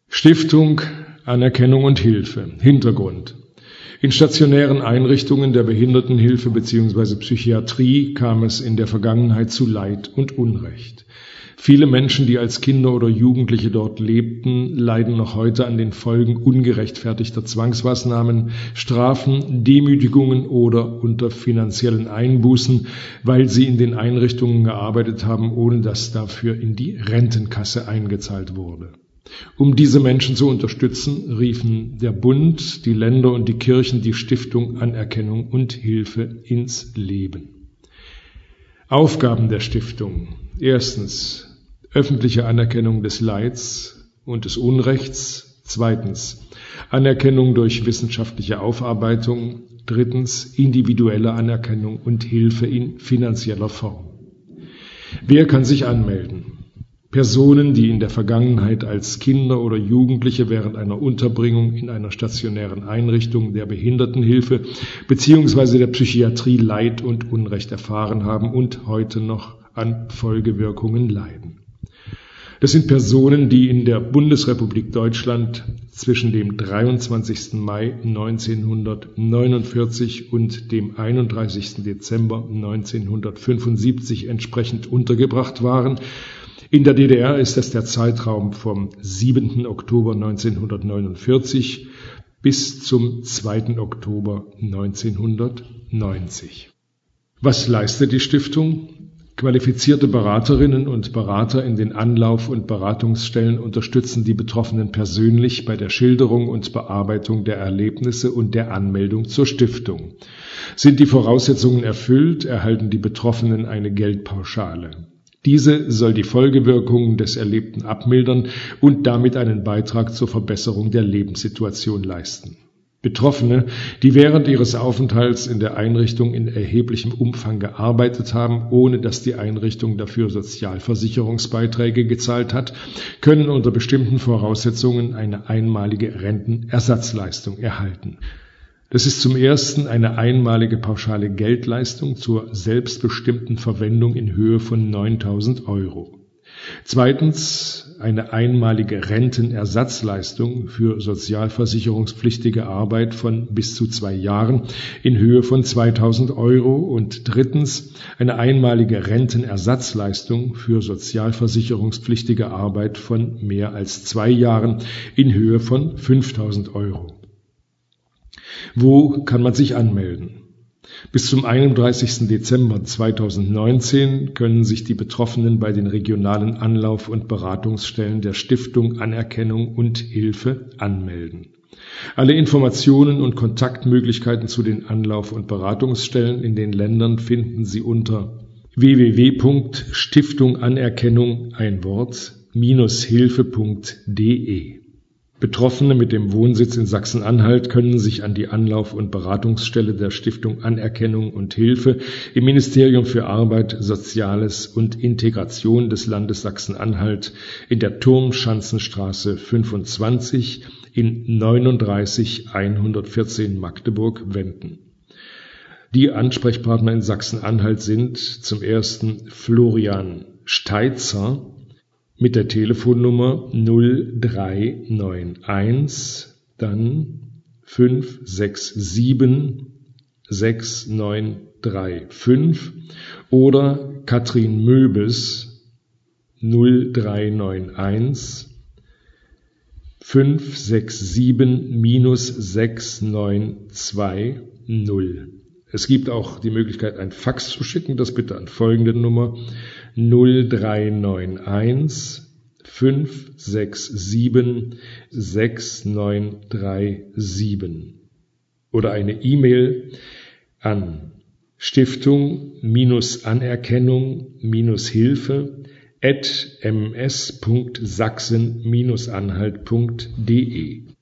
Stiftung Anerkennung und Hilfe. Hintergrund: In stationären Einrichtungen der Behindertenhilfe bzw. Psychiatrie kam es in der Vergangenheit zu Leid und Unrecht. Viele Menschen, die als Kinder oder Jugendliche dort lebten, leiden noch heute an den Folgen ungerechtfertigter Zwangsmaßnahmen, Strafen, Demütigungen oder unter finanziellen Einbußen, weil sie in den Einrichtungen gearbeitet haben, ohne dass dafür in die Rentenkasse eingezahlt wurde. Um diese Menschen zu unterstützen, riefen der Bund, die Länder und die Kirchen die Stiftung Anerkennung und Hilfe ins Leben. Aufgaben der Stiftung: Erstens, öffentliche Anerkennung des Leids und des Unrechts. Zweitens, Anerkennung durch wissenschaftliche Aufarbeitung. Drittens, individuelle Anerkennung und Hilfe in finanzieller Form. Wer kann sich anmelden? Personen, die in der Vergangenheit als Kinder oder Jugendliche während einer Unterbringung in einer stationären Einrichtung der Behindertenhilfe bzw. der Psychiatrie Leid und Unrecht erfahren haben und heute noch an Folgewirkungen leiden. Das sind Personen, die in der Bundesrepublik Deutschland zwischen dem 23. Mai 1949 und dem 31. Dezember 1975 entsprechend untergebracht waren. In der DDR ist es der Zeitraum vom 7. Oktober 1949 bis zum 2. Oktober 1990. Was leistet die Stiftung? Qualifizierte Beraterinnen und Berater in den Anlauf- und Beratungsstellen unterstützen die Betroffenen persönlich bei der Schilderung und Bearbeitung der Erlebnisse und der Anmeldung zur Stiftung. Sind die Voraussetzungen erfüllt, erhalten die Betroffenen eine Geldpauschale. Diese soll die Folgewirkungen des Erlebten abmildern und damit einen Beitrag zur Verbesserung der Lebenssituation leisten. Betroffene, die während ihres Aufenthalts in der Einrichtung in erheblichem Umfang gearbeitet haben, ohne dass die Einrichtung dafür Sozialversicherungsbeiträge gezahlt hat, können unter bestimmten Voraussetzungen eine einmalige Rentenersatzleistung erhalten. Das ist zum ersten eine einmalige pauschale Geldleistung zur selbstbestimmten Verwendung in Höhe von 9.000 €. Zweitens eine einmalige Rentenersatzleistung für sozialversicherungspflichtige Arbeit von bis zu 2 Jahren in Höhe von 2.000 € und drittens eine einmalige Rentenersatzleistung für sozialversicherungspflichtige Arbeit von mehr als 2 Jahren in Höhe von 5.000 €. Wo kann man sich anmelden? Bis zum 31. Dezember 2019 können sich die Betroffenen bei den regionalen Anlauf- und Beratungsstellen der Stiftung Anerkennung und Hilfe anmelden. Alle Informationen und Kontaktmöglichkeiten zu den Anlauf- und Beratungsstellen in den Ländern finden Sie unter www.stiftunganerkennung -hilfe.de. Betroffene mit dem Wohnsitz in Sachsen-Anhalt können sich an die Anlauf- und Beratungsstelle der Stiftung Anerkennung und Hilfe im Ministerium für Arbeit, Soziales und Integration des Landes Sachsen-Anhalt in der Turmschanzenstraße 25 in 39 114 Magdeburg wenden. Die Ansprechpartner in Sachsen-Anhalt sind zum ersten Florian Steitzer mit der Telefonnummer 0391, dann 567 6935 oder Katrin Möbes 0391 567-6920. Es gibt auch die Möglichkeit, ein Fax zu schicken, das bitte an folgende Nummer 0391 567 6937 oder eine E-Mail an Stiftung-Anerkennung-Hilfe@ms.sachsen-anhalt.de.